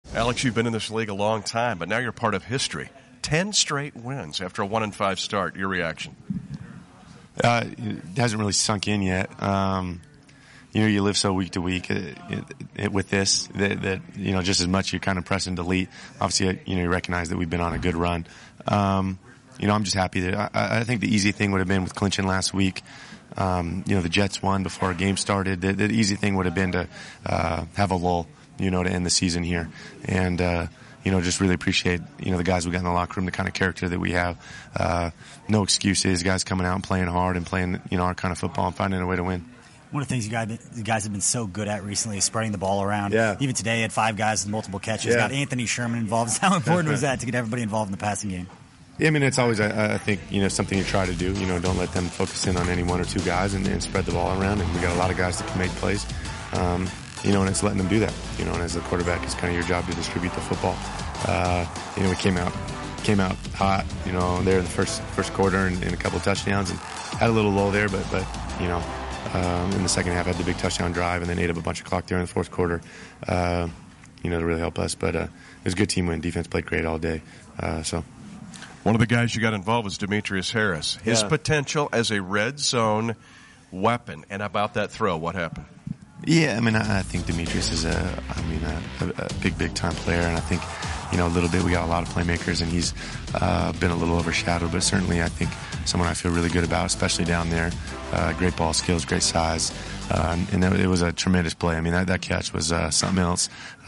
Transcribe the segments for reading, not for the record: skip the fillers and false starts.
Alex, you've been in this league a long time, but now you're part of history. 10 straight wins after a 1-5 start. Your reaction? It hasn't really sunk in yet. You live so week to week with this that just as much you're kind of pressing delete. Obviously, you recognize that we've been on a good run. I'm just happy that I think the easy thing would have been with clinching last week. The Jets won before our game started. The easy thing would have been to have a lull, to end the season here. And, just really appreciate, the guys we got in the locker room, the kind of character that we have. No excuses, guys coming out and playing hard and playing, our kind of football and finding a way to win. One of the things you guys have been so good at recently is spreading the ball around. Yeah. Even today, you had 5 guys with multiple catches. Got Anthony Sherman involved. How important was that to get everybody involved in the passing game? Yeah, I mean, it's always, I think, something you try to do. Don't let them focus in on any 1 or 2 guys and spread the ball around. And we got a lot of guys that can make plays. And it's letting them do that. And as a quarterback, it's kind of your job to distribute the football. We came out hot, there in the first quarter and a couple of touchdowns and had a little lull there, but in the second half had the big touchdown drive and then ate up a bunch of clock there in the fourth quarter, to really help us. But it was a good team win. Defense played great all day. One of the guys you got involved was Demetrius Harris. His potential as a red zone weapon. And about that throw, what happened? Yeah, I mean, I think Demetrius is a big time player, and I think, a little bit we got a lot of playmakers, and he's been a little overshadowed, but certainly I think someone I feel really good about, especially down there. Great ball skills, great size, and it was a tremendous play. I mean, that catch was something else.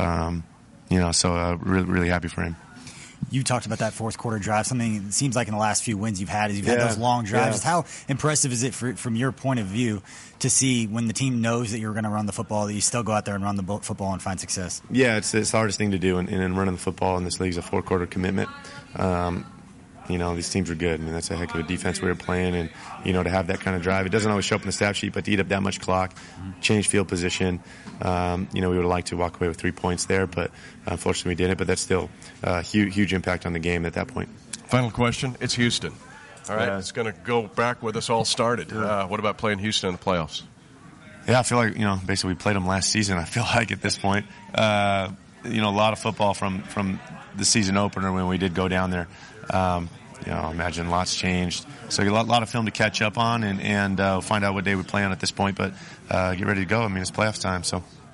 So really happy for him. You talked about that fourth quarter drive. Something it seems like in the last few wins you've had those long drives. Just how impressive is it from your point of view to see when the team knows that you're going to run the football, that you still go out there and run the football and find success? Yeah, it's the hardest thing to do, and running the football in this league is a 4-quarter commitment. These teams are good. I mean, that's a heck of a defense we were playing, and, to have that kind of drive. It doesn't always show up in the stat sheet, but to eat up that much clock, change field position, we would have liked to walk away with 3 points there, but unfortunately we didn't. But that's still a huge impact on the game at that point. Final question. It's Houston. All right, it's going to go back where this all started. What about playing Houston in the playoffs? Yeah, I feel like, basically we played them last season, I feel like, at this point. A lot of football from the season opener when we did go down there. Imagine lots changed. So a lot of film to catch up on and find out what day we play on at this point. But get ready to go. I mean, it's playoffs time, so.